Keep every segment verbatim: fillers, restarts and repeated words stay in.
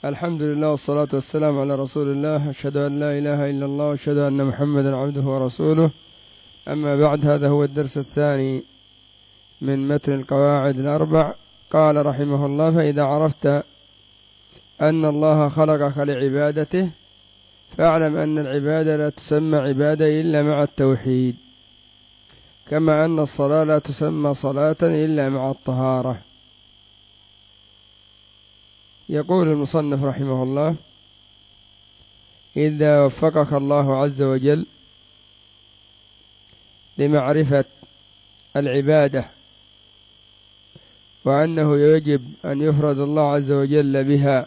الحمد لله والصلاة والسلام على رسول الله. أشهد أن لا إله إلا الله وأشهد أن محمدا عبده ورسوله. أما بعد، هذا هو الدرس الثاني من متن القواعد الأربع. قال رحمه الله: فإذا عرفت أن الله خلقك لعبادته فاعلم أن العبادة لا تسمى عبادة إلا مع التوحيد، كما أن الصلاة لا تسمى صلاة إلا مع الطهارة. يقول المصنف رحمه الله: إذا وفقك الله عز وجل لمعرفة العبادة وأنه يجب أن يفرد الله عز وجل بها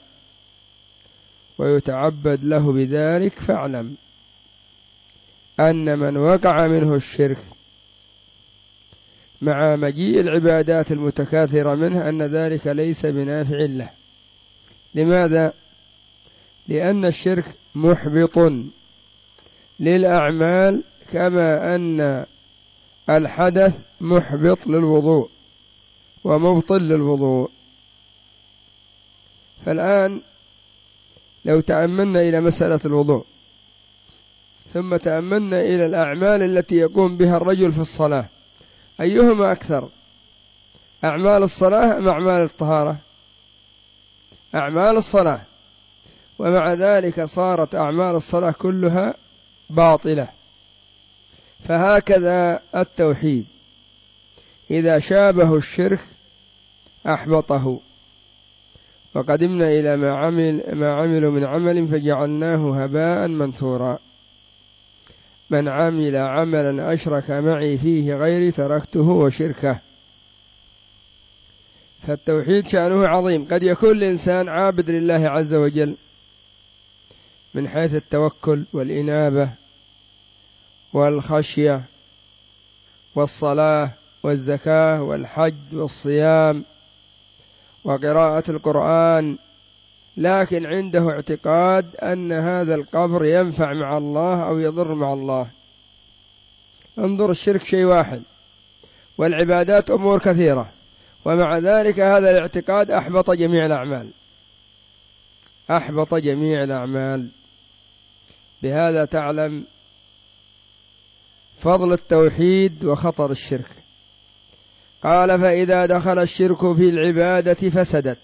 ويتعبد له بذلك، فاعلم أن من وقع منه الشرك مع مجيء العبادات المتكاثرة منه أن ذلك ليس بنافع له. لماذا؟ لأن الشرك محبط للأعمال، كما أن الحدث محبط للوضوء ومبطل للوضوء. فالآن لو تأملنا إلى مسألة الوضوء ثم تأملنا إلى الأعمال التي يقوم بها الرجل في الصلاة، أيهما أكثر؟ أعمال الصلاة أم أعمال الطهارة؟ أعمال الصلاة. ومع ذلك صارت أعمال الصلاة كلها باطلة. فهكذا التوحيد إذا شابه الشرك أحبطه. وقدمنا إلى ما عمل ما عملوا من عمل فجعلناه هباء منثورا. من عمل عملا أشرك معي فيه غيري تركته وشركه. فالتوحيد شأنه عظيم. قد يكون الإنسان عابد لله عز وجل من حيث التوكل والإنابة والخشية والصلاة والزكاة والحج والصيام وقراءة القرآن، لكن عنده اعتقاد أن هذا القبر ينفع مع الله أو يضر مع الله. انظر، الشرك شيء واحد والعبادات أمور كثيرة، ومع ذلك هذا الاعتقاد أحبط جميع الأعمال أحبط جميع الأعمال. بهذا تعلم فضل التوحيد وخطر الشرك. قال: فإذا دخل الشرك في العبادة فسدت،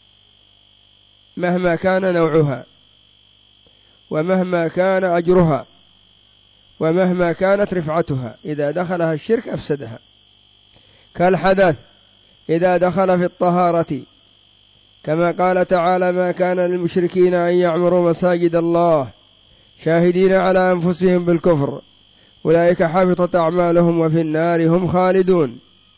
مهما كان نوعها ومهما كان أجرها ومهما كانت رفعتها، إذا دخلها الشرك أفسدها. كالحدث إذا دخل في الطهارة، كما قال تعالى: ما كان للمشركين أن يعمروا مساجد الله شاهدين على أنفسهم بالكفر أولئك حبطت أعمالهم وفي النار هم خالدون.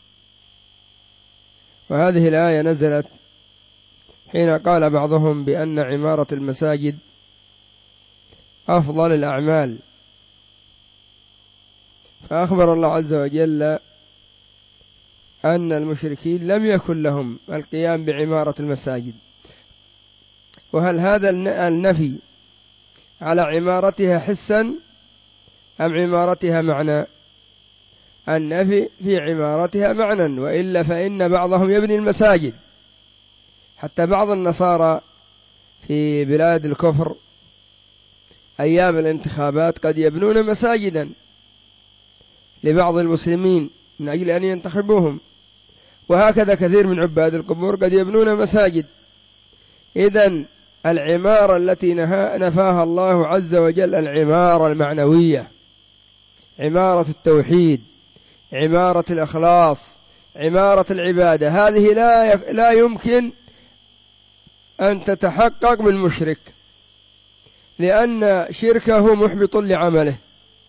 وهذه الآية نزلت حين قال بعضهم بأن عمارة المساجد أفضل الأعمال، فأخبر الله عز وجل أن المشركين لم يكن لهم القيام بعمارة المساجد. وهل هذا النفي على عمارتها حسا أم عمارتها معنى؟ النفي في عمارتها معنى، وإلا فإن بعضهم يبني المساجد. حتى بعض النصارى في بلاد الكفر أيام الانتخابات قد يبنون مساجدا لبعض المسلمين من أجل أن ينتخبوهم، وهكذا كثير من عباد القبور قد يبنون مساجد. إذن العمارة التي نفاها الله عز وجل العمارة المعنوية، عمارة التوحيد، عمارة الإخلاص، عمارة العبادة، هذه لا لا يمكن أن تتحقق بالمشرك، لأن شركه محبط لعمله.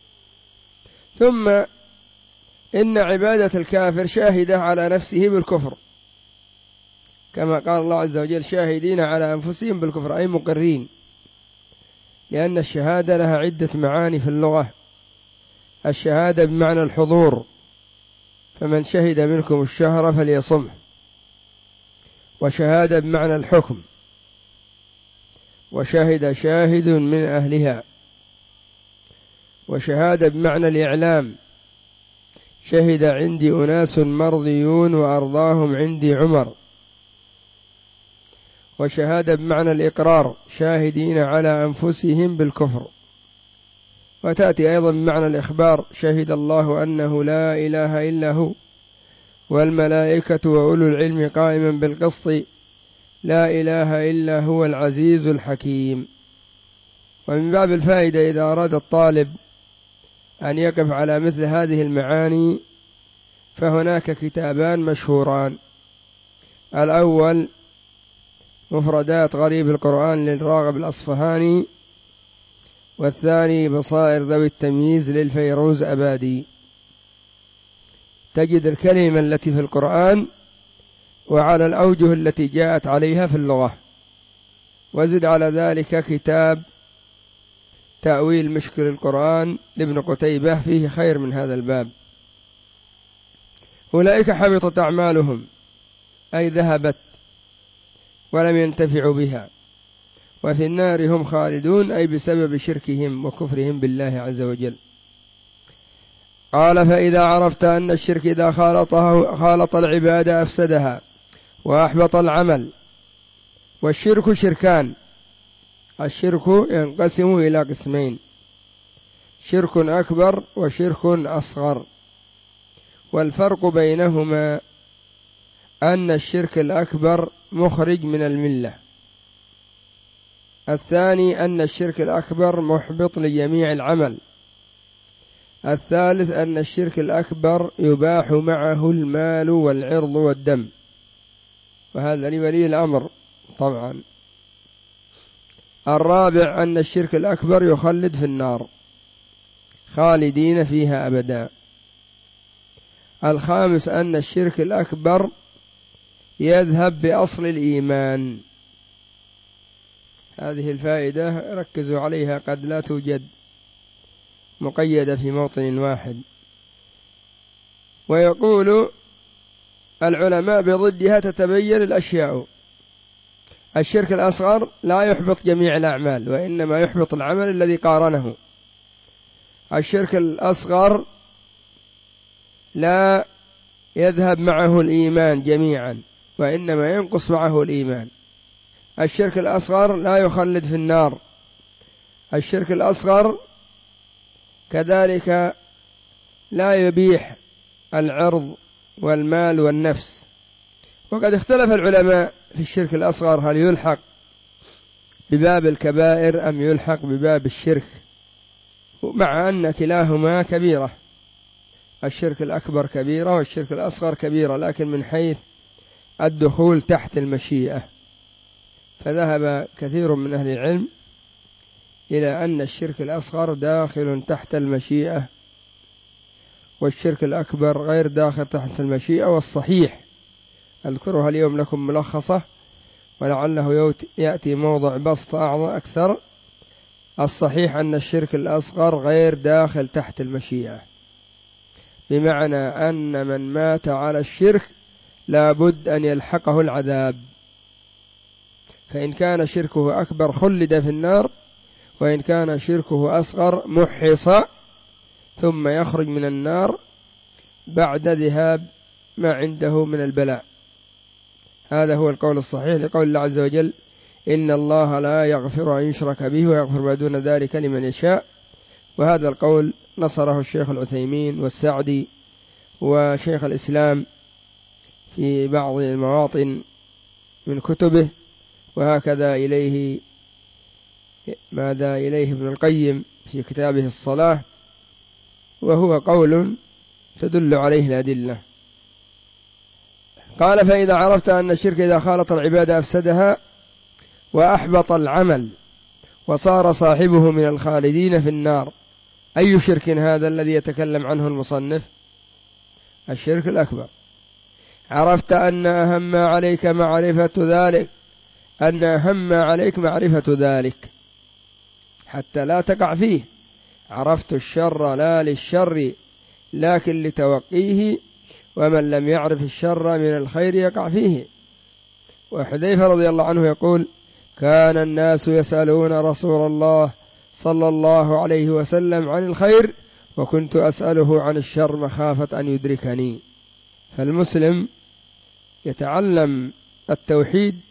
ثم إن عبادة الكافر شاهدة على نفسه بالكفر، كما قال الله عز وجل: شاهدين على أنفسهم بالكفر، أي مقرين. لأن الشهادة لها عدة معاني في اللغة. الشهادة بمعنى الحضور، فمن شهد منكم الشهر فليصمه. وشهادة بمعنى الحكم، وشهد شاهد من أهلها. وشهادة بمعنى الإعلام، شهد عندي أناس مرضيون وأرضاهم عندي عمر. وشهادة بمعنى الإقرار شاهدين على أنفسهم بالكفر، وتأتي أيضا بمعنى الإخبار شهد الله أنه لا إله إلا هو والملائكة وأولو العلم قائما بالقسط لا إله إلا هو العزيز الحكيم. ومن باب الفائدة إذا أراد الطالب أن يقف على مثل هذه المعاني فهناك كتابان مشهوران: الأول مفردات غريب القرآن للراغب الأصفهاني، والثاني بصائر ذوي التمييز للفيروز أبادي. تجد الكلمة التي في القرآن وعلى الأوجه التي جاءت عليها في اللغة، وزد على ذلك كتاب تأويل مشكل القرآن لابن قتيبة، فيه خير من هذا الباب. أولئك حبطت أعمالهم أي ذهبت ولم ينتفعوا بها، وفي النار هم خالدون أي بسبب شركهم وكفرهم بالله عز وجل. قال: فإذا عرفت أن الشرك إذا خالطه خالط العبادة أفسدها وأحبط العمل. والشرك شركان، الشرك ينقسم إلى قسمين: شرك أكبر وشرك أصغر، والفرق بينهما أن الشرك الأكبر مخرج من الملة، الثاني أن الشرك الأكبر محبط لجميع العمل، الثالث أن الشرك الأكبر يباح معه المال والعرض والدم، وهذا لولي الأمر طبعا. الرابع أن الشرك الأكبر يخلد في النار خالدين فيها أبدا. الخامس أن الشرك الأكبر يذهب بأصل الإيمان. هذه الفائدة ركزوا عليها، قد لا توجد مقيدة في موطن واحد. ويقول العلماء بضدها تتبين الأشياء: الشرك الأصغر لا يحبط جميع الأعمال وإنما يحبط العمل الذي قارنه. الشرك الأصغر لا يذهب معه الإيمان جميعا وإنما ينقص معه الإيمان. الشرك الأصغر لا يخلد في النار. الشرك الأصغر كذلك لا يبيح العرض والمال والنفس. وقد اختلف العلماء في الشرك الأصغر هل يلحق بباب الكبائر أم يلحق بباب الشرك، مع أن كلاهما كبيرة، الشرك الأكبر كبيرة والشرك الأصغر كبيرة، لكن من حيث الدخول تحت المشيئة فذهب كثير من أهل العلم إلى أن الشرك الأصغر داخل تحت المشيئة والشرك الأكبر غير داخل تحت المشيئة. والصحيح أذكرها اليوم لكم ملخصة ولعله يأتي موضع بسط أعظم أكثر. الصحيح أن الشرك الأصغر غير داخل تحت المشيئة، بمعنى أن من مات على الشرك لابد أن يلحقه العذاب، فإن كان شركه أكبر خلد في النار، وإن كان شركه أصغر محص ثم يخرج من النار بعد ذهاب ما عنده من البلاء. هذا هو القول الصحيح لقول الله عز وجل: إن الله لا يغفر أن يشرك به ويغفر ما دون ذلك لمن يشاء. وهذا القول نصره الشيخ العثيمين والسعدي وشيخ الإسلام في بعض المواطن من كتبه، وهكذا إليه ماذا إليه ابن القيم في كتابه الصلاة، وهو قول تدل عليه الأدلة. قال: فإذا عرفت أن الشرك إذا خالط العبادة أفسدها وأحبط العمل وصار صاحبه من الخالدين في النار. أي شرك هذا الذي يتكلم عنه المصنف؟ الشرك الأكبر. عرفت أن أهم ما عليك معرفة ذلك، أن أهم ما عليك معرفة ذلك حتى لا تقع فيه. عرفت الشر لا للشر لكن لتوقيه، ومن لم يعرف الشر من الخير يقع فيه. وحذيفة رضي الله عنه يقول: كان الناس يسألون رسول الله صلى الله عليه وسلم عن الخير وكنت أسأله عن الشر مخافة أن يدركني. فالمسلم يتعلم التوحيد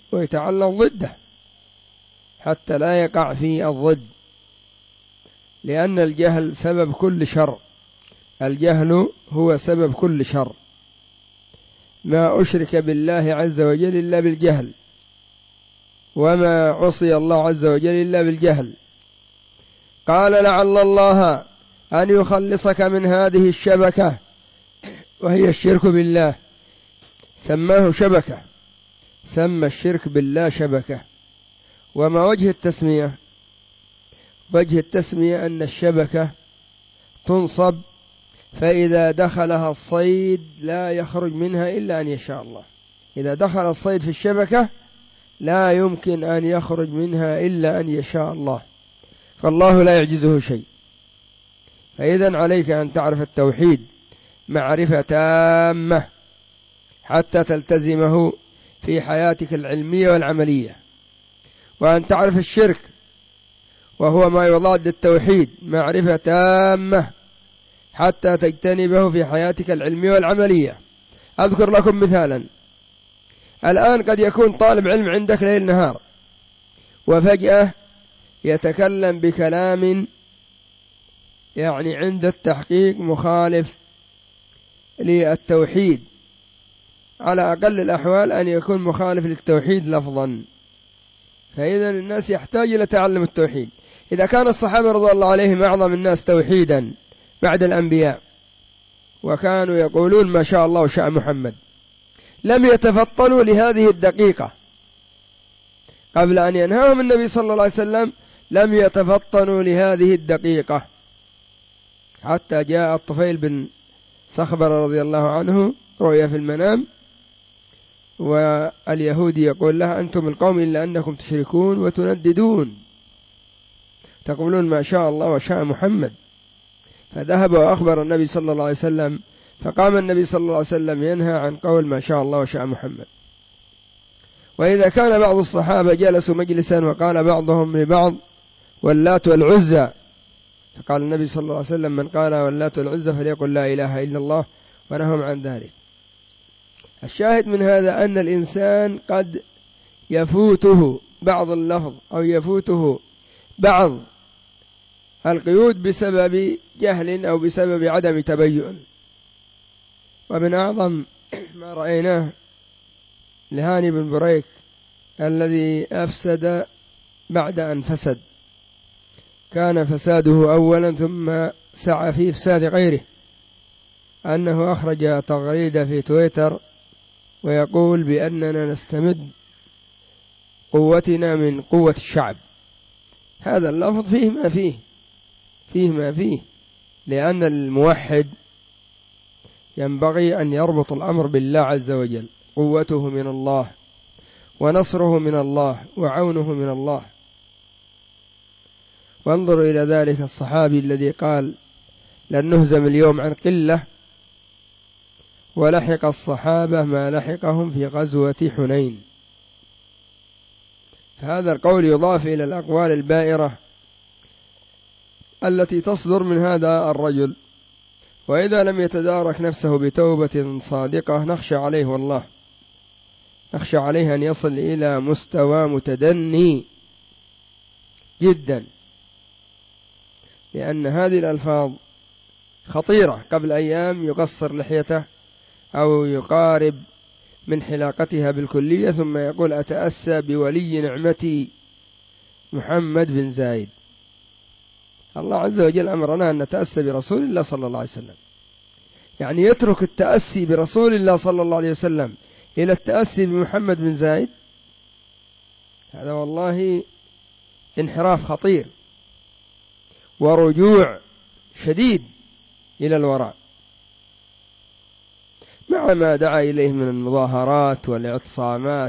ويتعلم ضده حتى لا يقع في الضد، لأن الجهل سبب كل شر، الجهل هو سبب كل شر، ما أشرك بالله عز وجل إلا بالجهل، وما عصي الله عز وجل إلا بالجهل. قال لعل الله أن يخلصك من هذه الشبكة وهي الشرك بالله، سماه شبكة، سمى الشرك بالله شبكة. وما وجه التسمية؟ وجه التسمية أن الشبكة تنصب فإذا دخلها الصيد لا يخرج منها إلا أن يشاء الله، إذا دخل الصيد في الشبكة لا يمكن أن يخرج منها إلا أن يشاء الله، فالله لا يعجزه شيء. فإذا عليك أن تعرف التوحيد معرفة تامة حتى تلتزمه في حياتك العلمية والعملية، وأن تعرف الشرك وهو ما يضاد التوحيد معرفة تامة حتى تجتنبه في حياتك العلمية والعملية. أذكر لكم مثالا، الآن قد يكون طالب علم عندك ليل نهار، وفجأة يتكلم بكلام يعني عند التحقيق مخالف للتوحيد، على أقل الأحوال أن يكون مخالف للتوحيد لفظا، فإذا الناس يحتاج إلى تعلم التوحيد. إذا كان الصحابة رضي الله عليهم أعظم الناس توحيدا بعد الأنبياء، وكانوا يقولون ما شاء الله وشاء محمد، لم يتفطنوا لهذه الدقيقة قبل أن ينهاهم النبي صلى الله عليه وسلم، لم يتفطنوا لهذه الدقيقة، حتى جاء الطفيل بن صخبر رضي الله عنه رؤيا في المنام، واليهودي يقول له أنتم القوم إلا أنكم تشركون وتنددون، تقولون ما شاء الله وشاء محمد. فذهب وأخبر النبي صلى الله عليه وسلم، فقام النبي صلى الله عليه وسلم ينهى عن قول ما شاء الله وشاء محمد. وإذا كان بعض الصحابة جلسوا مجلسا وقال بعضهم لبعض واللات والعزى، فقال النبي صلى الله عليه وسلم من قال واللات والعزى فليقل لا إله إلا الله، ونههم عن ذلك. الشاهد من هذا أن الإنسان قد يفوته بعض اللفظ أو يفوته بعض القيود بسبب جهل أو بسبب عدم تبين. ومن أعظم ما رأيناه لهاني بن بريك الذي أفسد بعد أن فسد، كان فساده أولا ثم سعى في إفساد غيره، أنه أخرج تغريدة في تويتر ويقول بأننا نستمد قوتنا من قوة الشعب. هذا اللفظ فيه ما فيه فيه ما فيه لأن الموحد ينبغي أن يربط الأمر بالله عز وجل، قوته من الله ونصره من الله وعونه من الله. وانظروا إلى ذلك الصحابي الذي قال لن نهزم اليوم عن قلة، ولحق الصحابة ما لحقهم في غزوة حنين. هذا القول يضاف إلى الأقوال البائرة التي تصدر من هذا الرجل، وإذا لم يتدارك نفسه بتوبة صادقة نخشى عليه، والله نخشى عليه أن يصل إلى مستوى متدني جدا، لأن هذه الألفاظ خطيرة. قبل أيام يقصر لحيته أو يقارب من حلاقتها بالكلية، ثم يقول أتأسى بولي نعمتي محمد بن زايد. الله عز وجل أمرنا أن نتأسى برسول الله صلى الله عليه وسلم، يعني يترك التأسي برسول الله صلى الله عليه وسلم إلى التأسي بمحمد بن زايد، هذا والله انحراف خطير ورجوع شديد إلى الوراء، مع ما دعا إليه من المظاهرات والاعتصامات.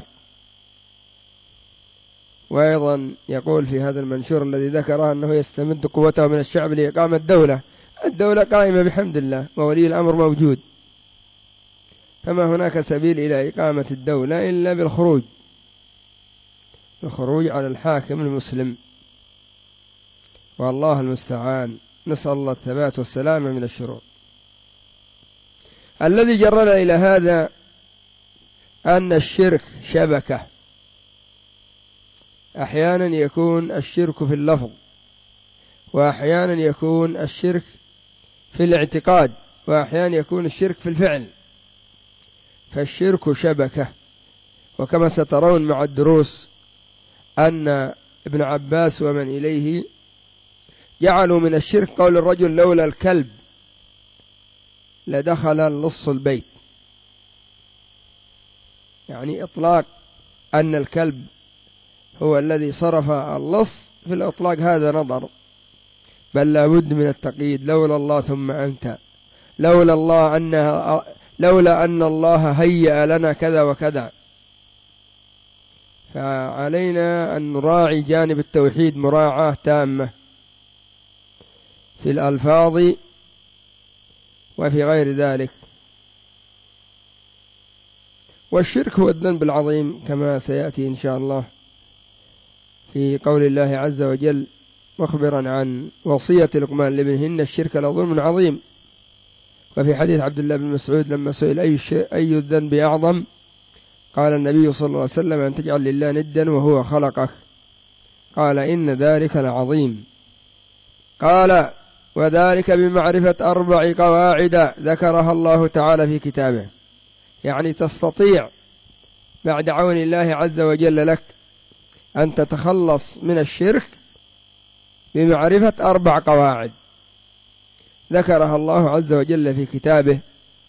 وأيضا يقول في هذا المنشور الذي ذكره أنه يستمد قوته من الشعب لإقامة الدولة. الدولة قائمة بحمد الله وولي الأمر موجود، فما هناك سبيل إلى إقامة الدولة إلا بالخروج الخروج على الحاكم المسلم، والله المستعان. نسأل الله الثبات والسلامة من الشرور. الذي جرنا إلى هذا أن الشرك شبكة أحيانا يكون الشرك في اللفظ، وأحيانا يكون الشرك في الاعتقاد، وأحيانا يكون الشرك في الفعل. فالشرك شبكة، وكما سترون مع الدروس أن ابن عباس ومن إليه جعلوا من الشرك قول الرجل لولا الكلب لدخل اللص البيت، يعني إطلاق أن الكلب هو الذي صرف اللص، في الإطلاق هذا نظر، بل لا بد من التقييد، لولا الله ثم أنت، لولا الله أنها لولا أن الله هيأ لنا كذا وكذا. فعلينا أن نراعي جانب التوحيد مراعاة تامة في الألفاظ وفي غير ذلك. والشرك هو الذنب العظيم كما سيأتي إن شاء الله في قول الله عز وجل مخبرا عن وصية لقمان لابنه إن الشرك لظلم عظيم. وفي حديث عبد الله بن مسعود لما سئل أي, أي الذنب أعظم، قال النبي صلى الله عليه وسلم أن تجعل لله ندا وهو خلقك، قال إن ذلك لعظيم. قال وذلك بمعرفة أربع قواعد ذكرها الله تعالى في كتابه، يعني تستطيع بعد عون الله عز وجل لك أن تتخلص من الشرك بمعرفة أربع قواعد ذكرها الله عز وجل في كتابه.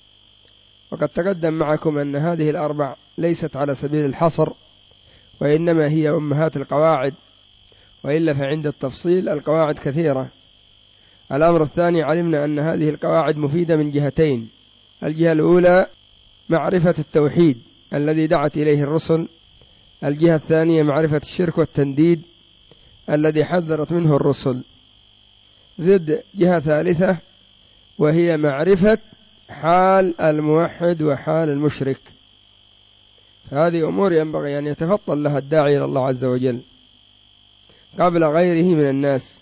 وقد تقدم معكم أن هذه الأربع ليست على سبيل الحصر، وإنما هي أمهات القواعد، وإلا فعند التفصيل القواعد كثيرة. الأمر الثاني، علمنا أن هذه القواعد مفيدة من جهتين: الجهة الأولى معرفة التوحيد الذي دعت إليه الرسل، الجهة الثانية معرفة الشرك والتنديد الذي حذرت منه الرسل. زد جهة ثالثة وهي معرفة حال الموحد وحال المشرك. هذه أمور ينبغي أن يتفطن لها الداعي إلى الله عز وجل قبل غيره من الناس.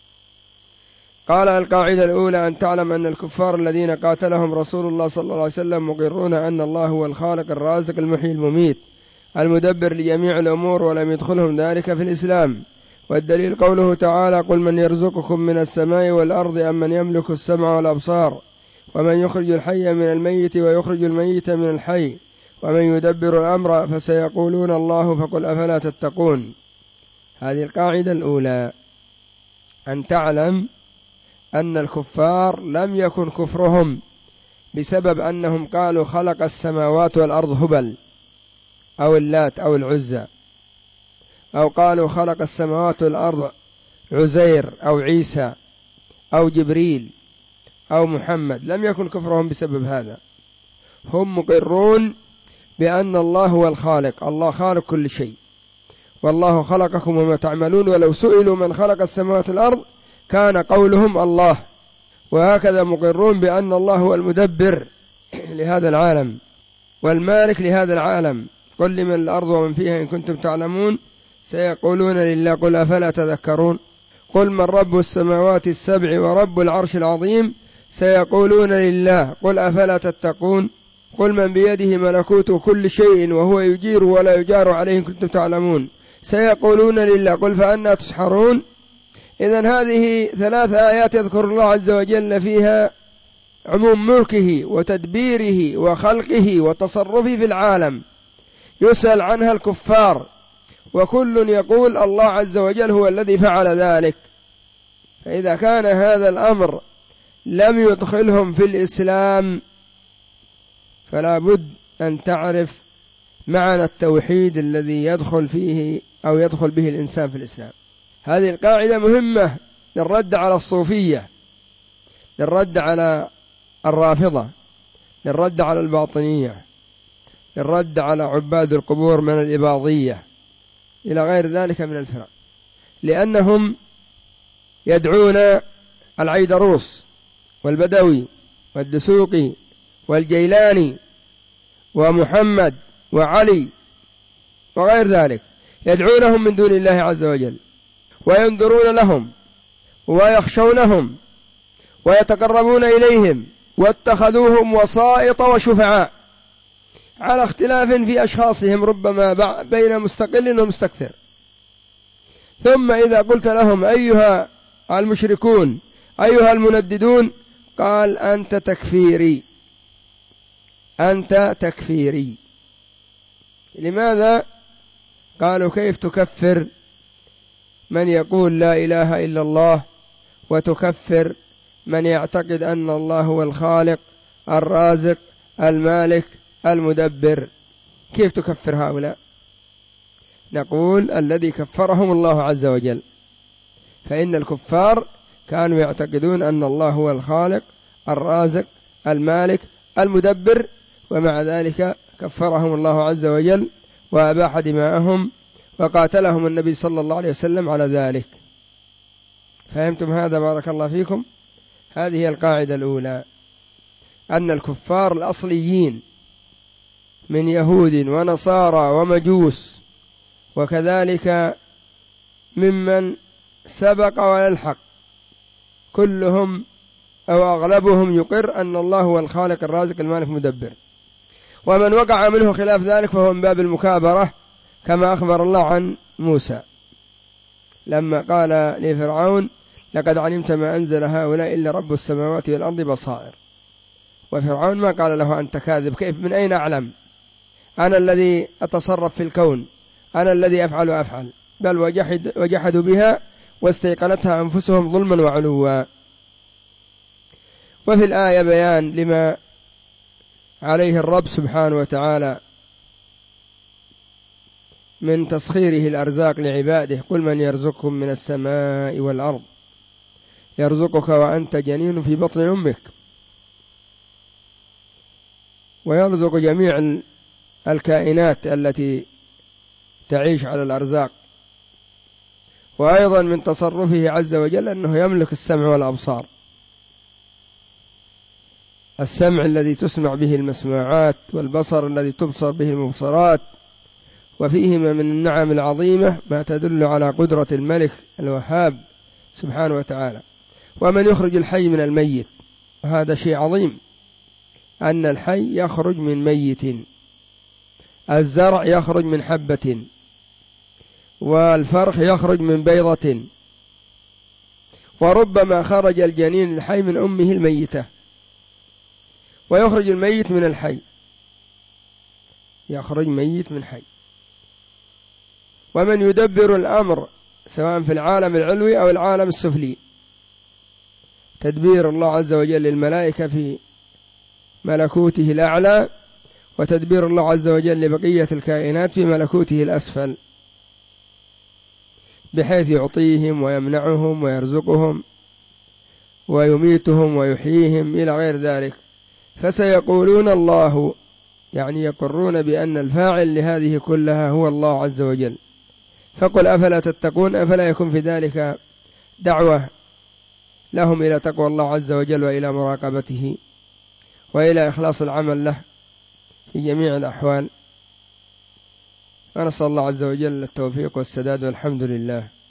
قال القاعدة الأولى أن تعلم أن الكفار الذين قاتلهم رسول الله صلى الله عليه وسلم مقرون أن الله هو الخالق الرازق المحيي المميت المدبر لجميع الأمور، ولم يدخلهم ذلك في الإسلام. والدليل قوله تعالى قل من يرزقكم من السماء والأرض أم من يملك السمع والأبصار ومن يخرج الحي من الميت ويخرج الميت من الحي ومن يدبر الأمر فسيقولون الله فقل أفلا تتقون. هذه القاعدة الأولى، أن تعلم أن الكفار لم يكن كفرهم بسبب أنهم قالوا خلق السماوات والأرض هبل أو اللات أو العزى، أو قالوا خلق السماوات والأرض عزير أو عيسى أو جبريل أو محمد. لم يكن كفرهم بسبب هذا، هم مقرون بأن الله هو الخالق، الله خالق كل شيء، والله خلقكم وما تعملون، ولو سئلوا من خلق السماوات والأرض كان قولهم الله. وهكذا مقرون بأن الله هو المدبر لهذا العالم والمالك لهذا العالم. قل لمن الأرض ومن فيها إن كنتم تعلمون سيقولون لله قل أفلا تذكرون. قل من رب السماوات السبع ورب العرش العظيم سيقولون لله قل أفلا تتقون. قل من بيده ملكوت كل شيء وهو يجير ولا يجار عليه إن كنتم تعلمون سيقولون لله قل فأنا تسحرون. إذن هذه ثلاث آيات يذكر الله عز وجل فيها عموم ملكه وتدبيره وخلقه وتصرفه في العالم، يسأل عنها الكفار وكل يقول الله عز وجل هو الذي فعل ذلك. فإذا كان هذا الأمر لم يدخلهم في الإسلام فلا بد أن تعرف معنى التوحيد الذي يدخل فيه أو يدخل به الإنسان في الإسلام. هذه القاعدة مهمة للرد على الصوفية، للرد على الرافضة، للرد على الباطنية، للرد على عباد القبور من الإباضية إلى غير ذلك من الفرق، لأنهم يدعون العيدروس والبدوي والدسوقي والجيلاني ومحمد وعلي وغير ذلك، يدعونهم من دون الله عز وجل وينذرون لهم ويخشونهم ويتقربون إليهم واتخذوهم وسائط وشفعاء على اختلاف في أشخاصهم ربما بين مستقل ومستكثر. ثم إذا قلت لهم أيها المشركون أيها المنددون قال أنت تكفيري، أنت تكفيري. لماذا؟ قالوا كيف تكفر من يقول لا إله إلا الله وتكفر من يعتقد أن الله هو الخالق الرازق المالك المدبر؟ كيف تكفر هؤلاء؟ نقول الذي كفرهم الله عز وجل، فإن الكفار كانوا يعتقدون أن الله هو الخالق الرازق المالك المدبر، ومع ذلك كفرهم الله عز وجل وأباح دماءهم وقاتلهم النبي صلى الله عليه وسلم على ذلك. فهمتم هذا؟ بارك الله فيكم. هذه هي القاعدة الأولى، أن الكفار الأصليين من يهود ونصارى ومجوس وكذلك ممن سبق ويلحق كلهم أو أغلبهم يقر أن الله هو الخالق الرازق المالك المدبر، ومن وقع منه خلاف ذلك فهو من باب المكابرة، كما أخبر الله عن موسى لما قال لفرعون لقد علمت ما أنزل هؤلاء إلا رب السماوات والأرض بصائر. وفرعون ما قال له أنت كاذب، كيف من أين أعلم؟ أنا الذي أتصرف في الكون، أنا الذي أفعل وأفعل، بل وجحد وجحدوا بها واستيقنتها أنفسهم ظلما وعلوا. وفي الآية بيان لما عليه الرب سبحانه وتعالى من تسخيره الأرزاق لعباده، قل من يرزقكم من السماء والأرض يرزقك وأنت جنين في بطن أمك، ويرزق جميع الكائنات التي تعيش على الأرزاق. وأيضا من تصرفه عز وجل أنه يملك السمع والأبصار، السمع الذي تسمع به المسموعات والبصر الذي تبصر به المبصرات، وفيهما من النعم العظيمة ما تدل على قدرة الملك الوهاب سبحانه وتعالى. ومن يخرج الحي من الميت، وهذا شيء عظيم أن الحي يخرج من ميت، الزرع يخرج من حبة، والفرخ يخرج من بيضة، وربما خرج الجنين الحي من أمه الميتة، ويخرج الميت من الحي، يخرج ميت من حي. ومن يدبر الأمر سواء في العالم العلوي أو العالم السفلي، تدبير الله عز وجل للملائكة في ملكوته الأعلى، وتدبير الله عز وجل لبقية الكائنات في ملكوته الأسفل، بحيث يعطيهم ويمنعهم ويرزقهم ويميتهم ويحييهم إلى غير ذلك. فسيقولون الله، يعني يقرون بأن الفاعل لهذه كلها هو الله عز وجل. فقل أفلا تتقون، أفلا يكون في ذلك دعوة لهم إلى تقوى الله عز وجل وإلى مراقبته وإلى إخلاص العمل له في جميع الأحوال. ونسأل الله عز وجل التوفيق والسداد، والحمد لله.